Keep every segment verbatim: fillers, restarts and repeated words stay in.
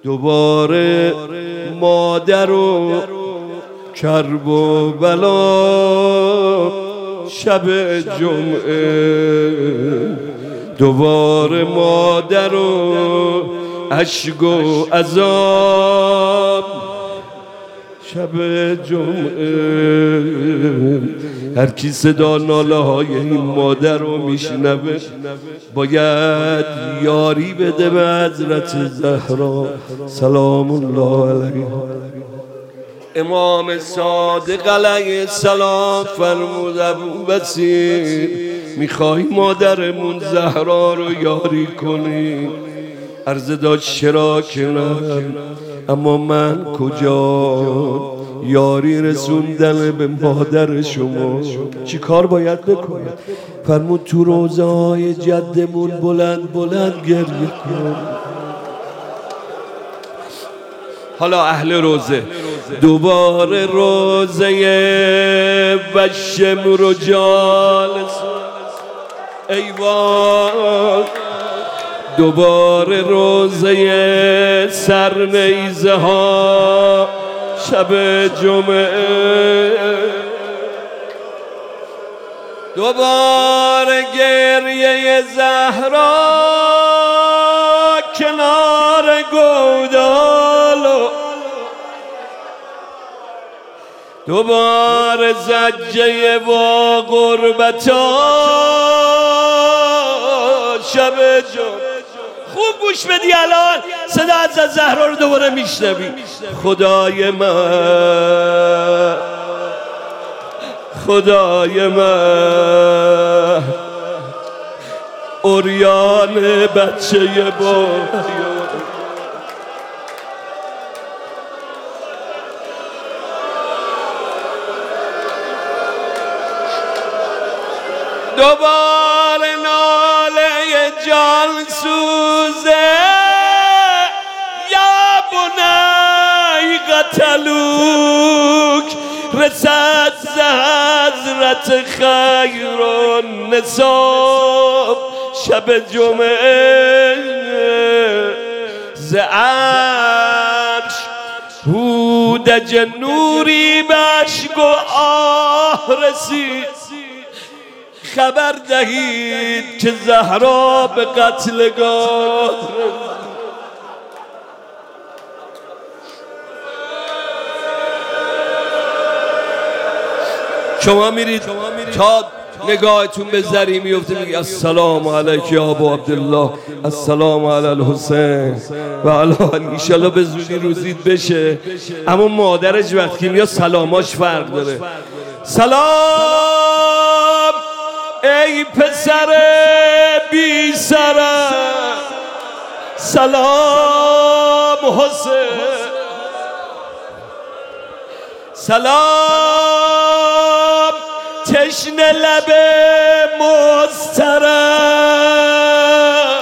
دوباره مادر و کرب و بلا شب جمعه، دوباره مادر و اشک و عذاب شب جمعه. هر کی صدا ناله های این مادر رو میشنوه باید یاری بده به حضرت زهرا سلام الله علیها. امام صادق علیه السلام فرمود ابو بصیر میخوای مادرمون زهرا رو یاری کنی؟ عرض داشت چرا که نه، اما من کجا یاری رسوندن به مادر شما چی کار باید بکنم؟ فرمود تو روزه های جدمون بلند بلند گریه کن. حالا اهل روزه دوباره روزه بشم رو جالس ایوان، دوباره روزه سرنیزه ها شب جمعه، دوباره گریه زهرا کنار گودالو، دوباره زجه و غربتا شب جمعه. خوب گوش بدی الان صدا از زهرا رو دوباره میشنوی. خدای من خدای من عریان بچه با دوباره ناله جان سوزه یا بنی قتلوک رسد ز حضرت خیر النساب شب جمعه، ز عرش هودج نوری به اشک و آه رسید، خبر دهید که زهرا به قتلگاه. شما میرید تا نگاهتون به زری میفته میگی السلام علیک یا ابو عبدالله، السلام علی الحسین و علی انشالله به زودی روزید بشه. اما مادرش وقتی میاد سلاماش فرق داره. سلام ای پسر بی سرم، سلام حسین، سلام تشنه لب مضطرب،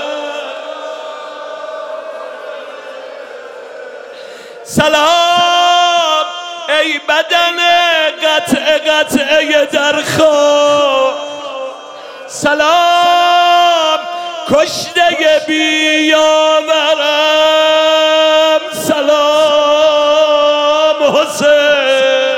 سلام ای بدن قطع قطعه در خواب، سلام کشته بیاورم، سلام حسین،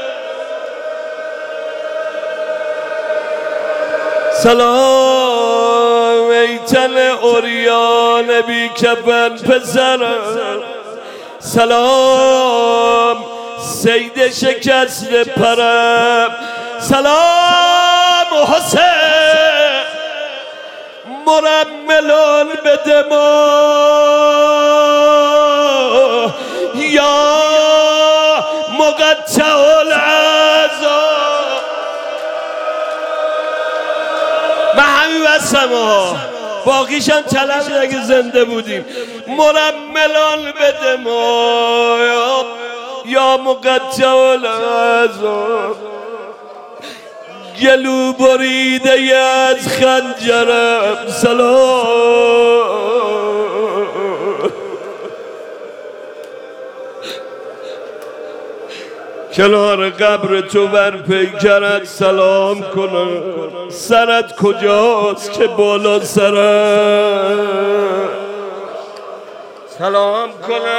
سلام ای تن عریان بی کفن پسرم، سلام صید شکست پرم، سلام حسین مرملان به دماغ یا مقطع العذاب. من همین بسم ها باقیشم طلب اگه زنده بودیم. مرملان به دماغ یا مقطع العذاب، گلو بریده از خنجرم، سلام کنار قبر تو بر پیکرت سلام کنم. سرت کجاست که بالا سرم؟ سلام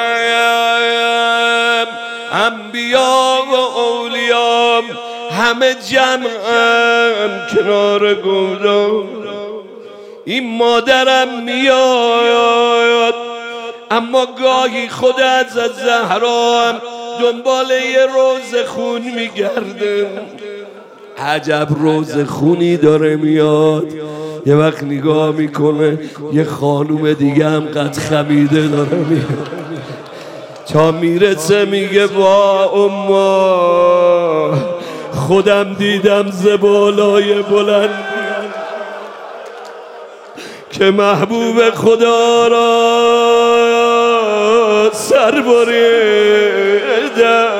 کنم انبیا و اولیام همه جمعم کنار گودام. این مادرم میاد اما گاهی خودت از زهرام دنبال یه روز خون میگرده. عجب روز خونی داره میاد. یه وقت نگاه میکنه یه خانوم دیگه هم قد خمیده داره میاد. تا میرسه میگه با اما خودم دیدم زبالای بلند که محبوب خدا را سر بریدم.